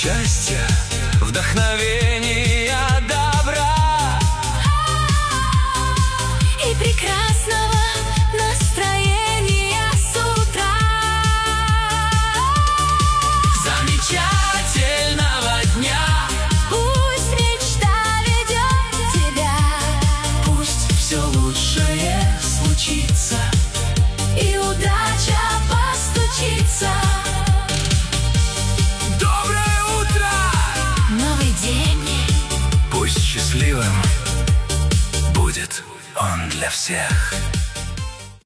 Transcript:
счастья, вдохновения, добра и прекрасного настроения с утра. Замечательного дня! Пусть мечта ведет тебя, Пусть все лучшее случится, и удача постучится. Доброе утро! Новый день, Пусть счастливым будет он для всех.